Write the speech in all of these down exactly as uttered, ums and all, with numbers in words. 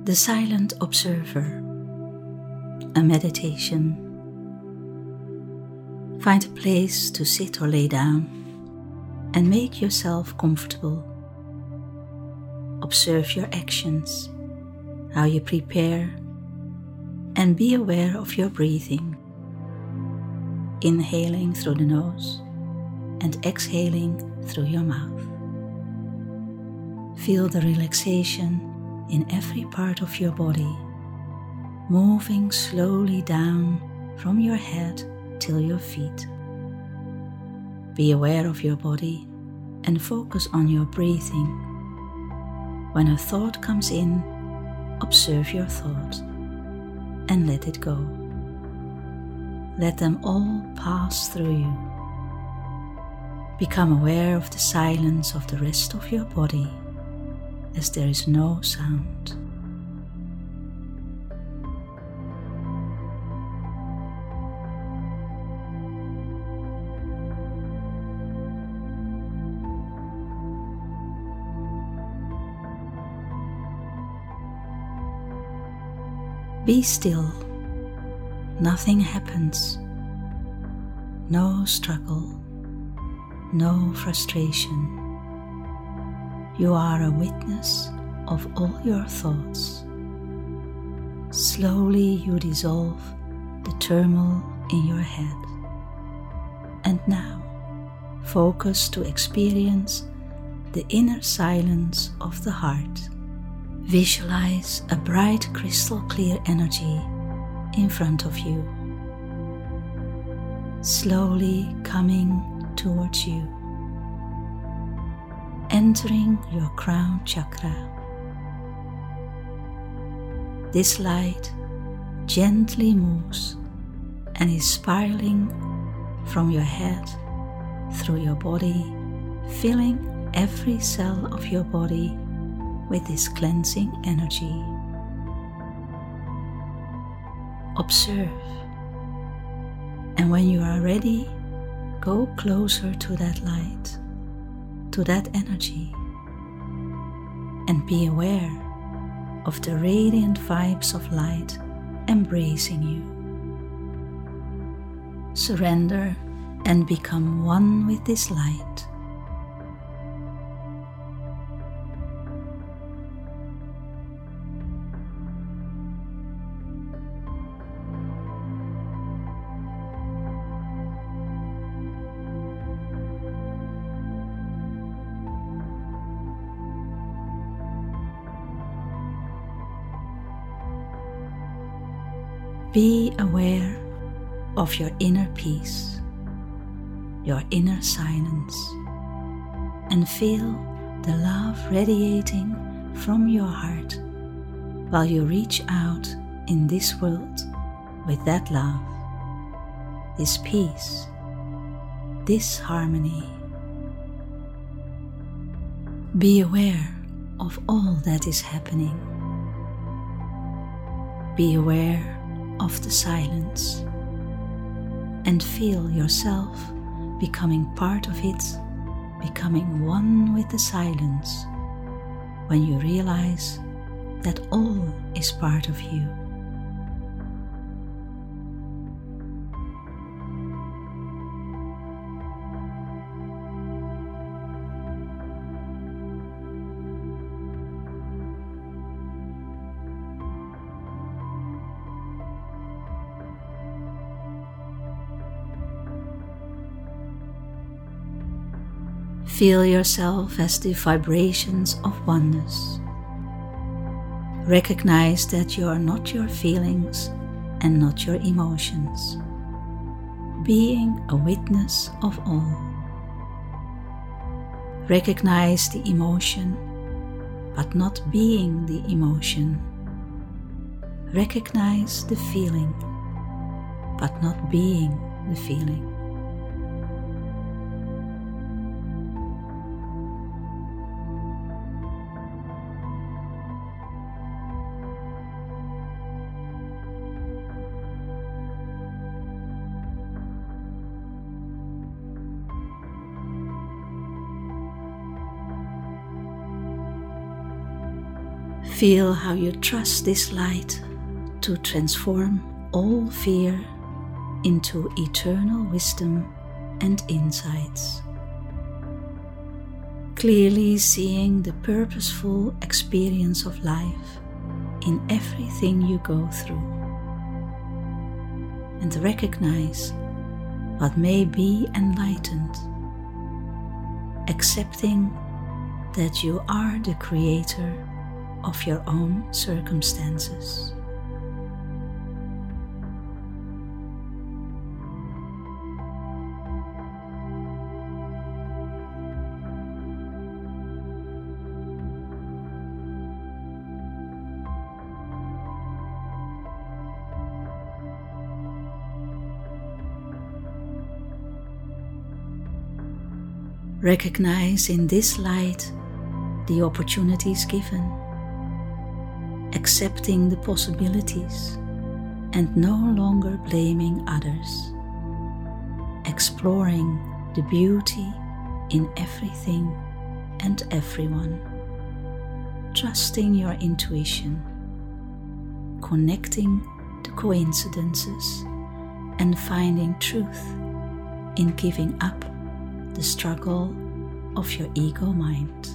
The Silent Observer, a meditation. Find a place to sit or lay down and make yourself comfortable. Observe your actions, how you prepare, and be aware of your breathing. Inhaling through the nose and exhaling through your mouth. Feel the relaxation in every part of your body, moving slowly down from your head till your feet. Be aware of your body and focus on your breathing. When a thought comes in, observe your thought and let it go. Let them all pass through you. Become aware of the silence of the rest of your body, as there is no sound. Be still. Nothing happens. No struggle. No frustration. You are a witness of all your thoughts. Slowly you dissolve the turmoil in your head. And now, focus to experience the inner silence of the heart. Visualize a bright crystal clear energy in front of you, slowly coming towards you, entering your crown chakra. This light gently moves and is spiraling from your head through your body, filling every cell of your body with this cleansing energy. Observe, and when you are ready, go closer to that light, to that energy, and be aware of the radiant vibes of light embracing you. Surrender and become one with this light. Be aware of your inner peace, your inner silence, and feel the love radiating from your heart while you reach out in this world with that love, this peace, this harmony. Be aware of all that is happening. Be aware of the silence and feel yourself becoming part of it, becoming one with the silence when you realize that all is part of you. Feel yourself as the vibrations of oneness. Recognize that you are not your feelings and not your emotions, being a witness of all. Recognize the emotion, but not being the emotion. Recognize the feeling, but not being the feeling. Feel how you trust this light to transform all fear into eternal wisdom and insights. Clearly seeing the purposeful experience of life in everything you go through. And recognize what may be enlightened, accepting that you are the creator of your own circumstances. Recognize in this light the opportunities given, accepting the possibilities and no longer blaming others, exploring the beauty in everything and everyone, trusting your intuition, connecting the coincidences and finding truth in giving up the struggle of your ego mind.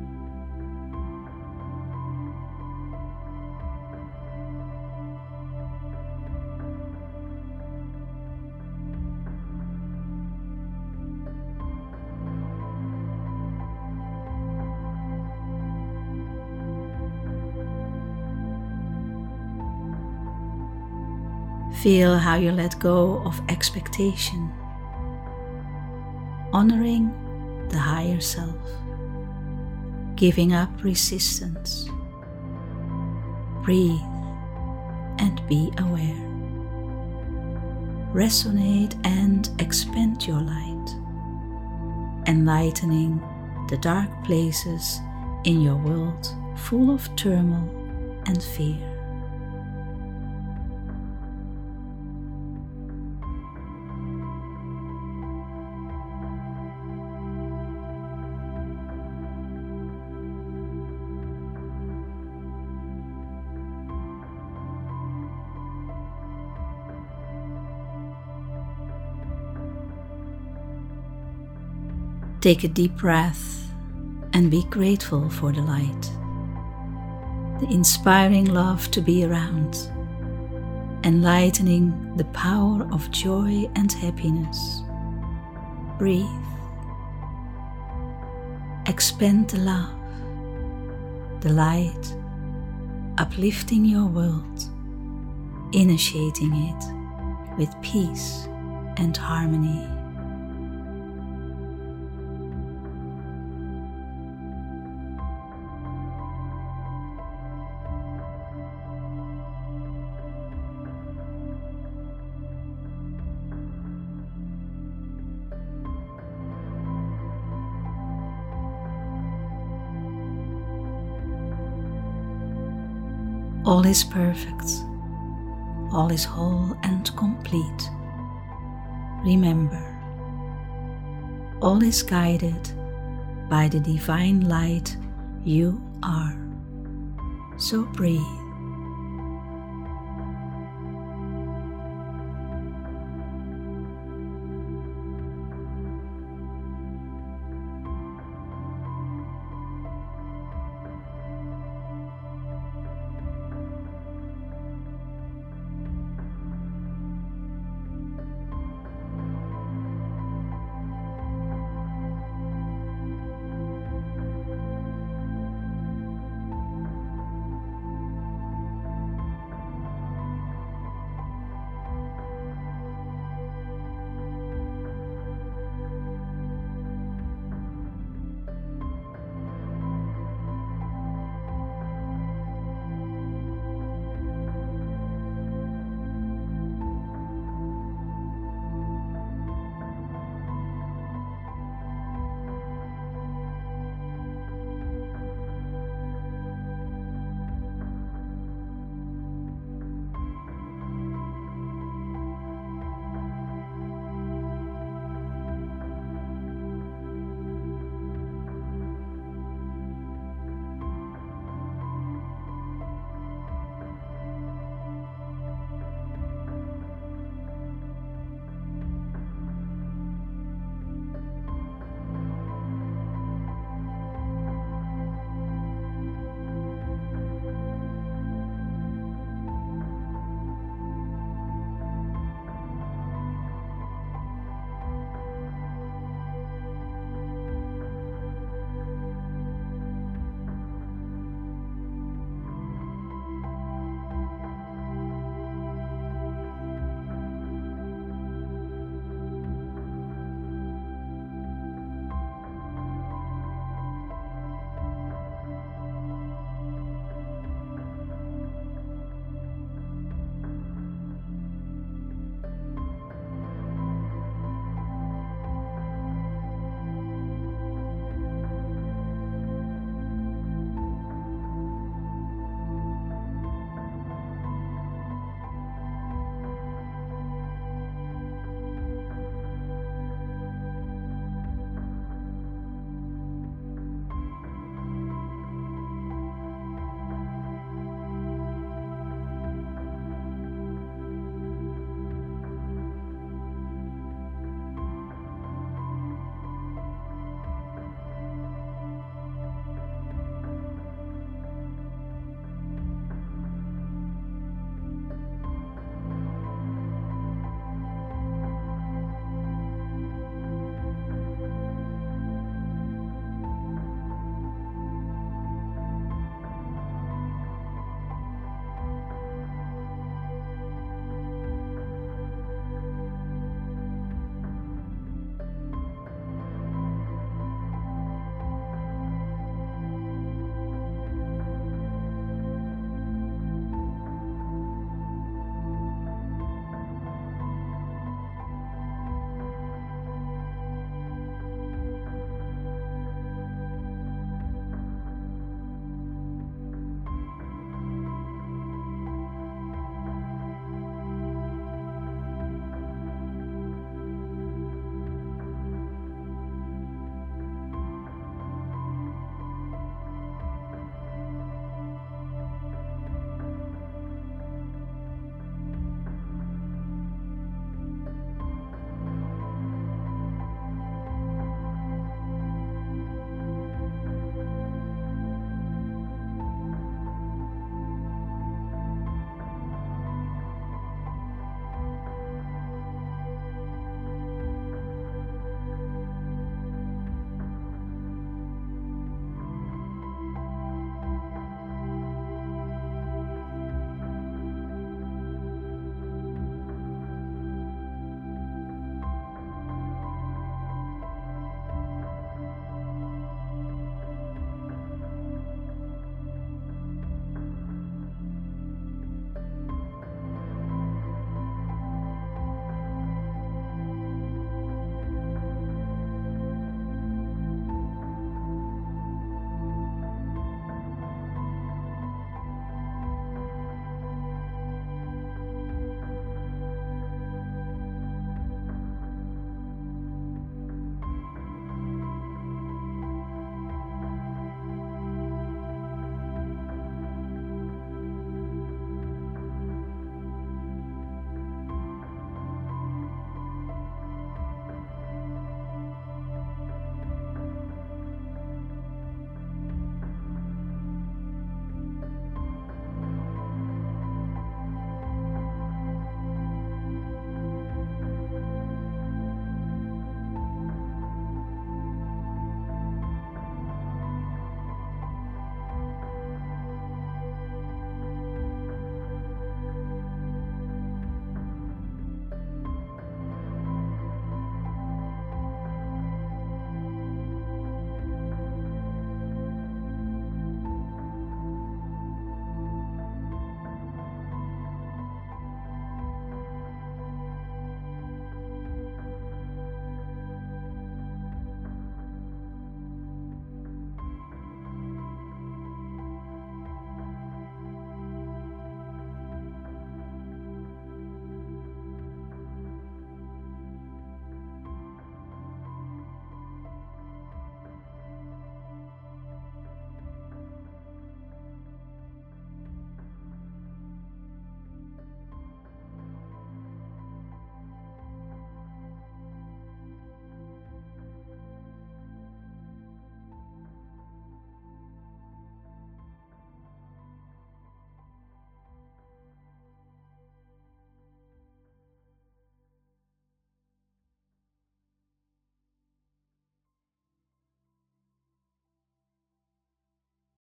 Feel how you let go of expectation, honoring the higher self, giving up resistance. Breathe and be aware. Resonate and expand your light, enlightening the dark places in your world full of turmoil and fear. Take a deep breath and be grateful for the light, the inspiring love to be around, enlightening the power of joy and happiness. Breathe. Expand the love, the light, uplifting your world, initiating it with peace and harmony. All is perfect, all is whole and complete. Remember, all is guided by the divine light you are. So breathe.